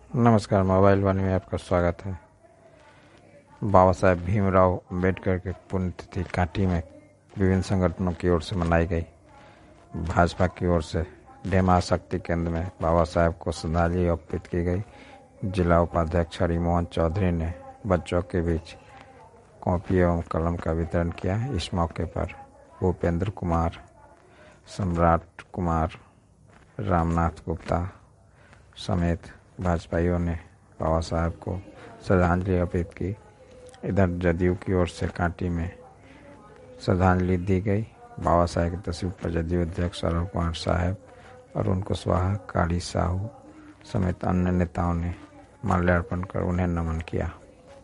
नमस्कार, mobile one में आपका स्वागत है। बाबा साहेब भीमराव अम्बेडकर के पुण्यतिथि कांटी में विभिन्न संगठनों की ओर से मनाई गई। भाजपा की ओर से डेमा शक्ति केंद्र में बाबा साहेब को श्रद्धांजलि अर्पित की गई। जिला उपाध्यक्ष हरिमोहन चौधरी ने बच्चों के बीच कॉपी एवं कलम का वितरण किया। इस मौके पर भूपेंद्र कुमार, सम्राट कुमार, रामनाथ गुप्ता समेत भाजपाइयों ने बाबा साहब को श्रद्धांजलि अर्पित की। इधर जदयू की ओर से कांटी में श्रद्धांजलि दी गई। बाबा साहेब की तस्वीर पर जदयू अध्यक्ष अरुण कुमार साहब, अरुण कुशवाहा, काली साहू समेत अन्य नेताओं ने माल्यार्पण कर उन्हें नमन किया।